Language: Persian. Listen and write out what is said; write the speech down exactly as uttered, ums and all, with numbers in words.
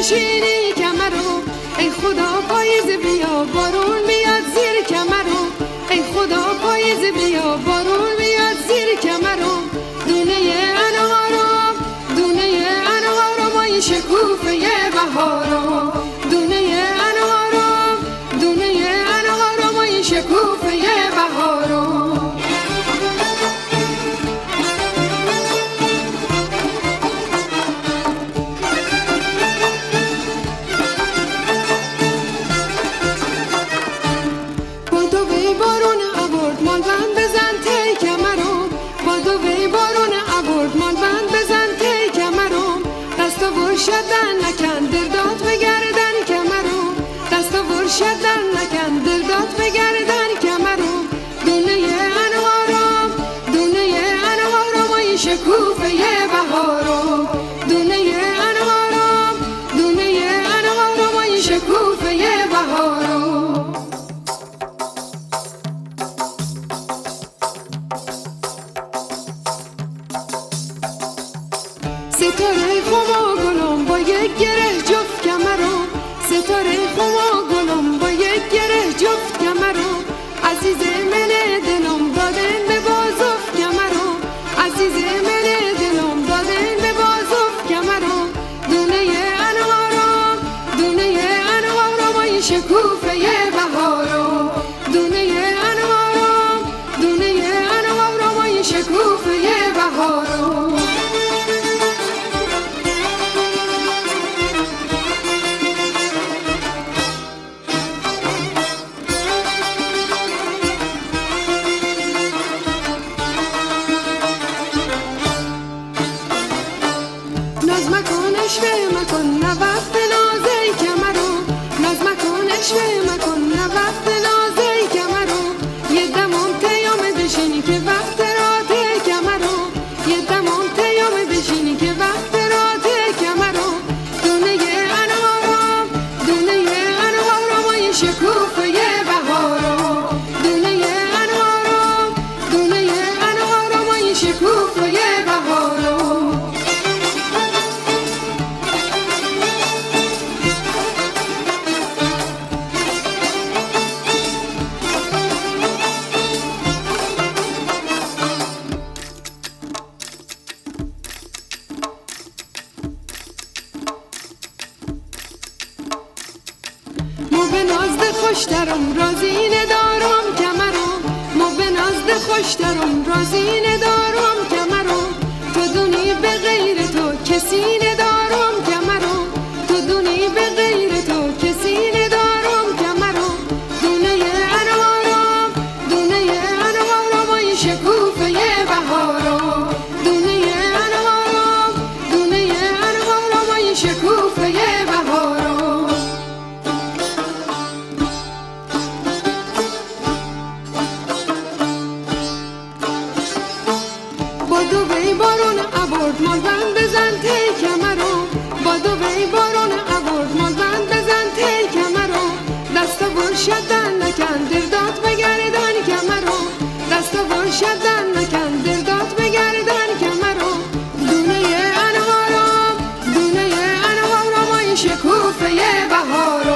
بنشینی کمرو، ای خدا پاییز بیا بارون میاد زیر کمرو، ای خدا پاییز بیا بارون میاد زیر کمرو. دونه انارم دونه انارم ای شکوفه بهارم، دونه انارم دونه انارم ای شکوفه بهارم. بارون آورد مال بند بزن تی کمرم، بادو وی بارون آورد مال بند بزن تی کمرم. دستا ورشدن نکن دل داد بگردن کمرم، دستا ورشدن نکن دل داد بگردن کمرم. دونه انوارم دونه انوارم ای شکوفه بهارم، دونه انوارم دونه انوارم ای شکوفه بهارم. ستاره خما گلم با یک گره جفت کمرم، ستاره خما گلم با یک گره جفت کمرم. عزیز من دلم دادن به بازوف کمرم، عزیز من دلم دادن به بازوف کمرم. دونه انوارم دونه انوارم ای شکوفه بهارم، دونه انوارم دونه انوارم ای شکوفه بهارم. ناز مکن اشوه مکن نه وقت نازی کمرم، ناز مکن اشوه مکن نه وقت نازی کمرم. یه دمم تیام بشینی که وقت راته کمرم، یه دمم تیام بشینی که وقت راته کمرم. دونه انوارم دونه انوارم ای شکوفه بهارم، دونه انوارم دونه انوارم ای شکوفه بهارم. مو به نازد خوشترم رازی ندارم کمرم، مو به نازد خوشترم رازی ندارم کمرم. تو دونی به غیر تو کسی ندارم کمرم، تو دونی به غیر تو کسی ندارم کمرم. دونه انوارم دونه انوارم ای شکوفه بهارم، دونه انوارم دونه انوارم ای شکوفه بهارم. بادو وی بارون آورد مال بند بزن تی کمرم، بادو وی بارون آورد مال بند بزن تی کمرم. دستا ورشدن نکن دل داد بگردن کمرم، دستا ورشدن نکن دل داد بگردن کمرم. دونه انوارم دونه انوارم ای شکوفه بهارم.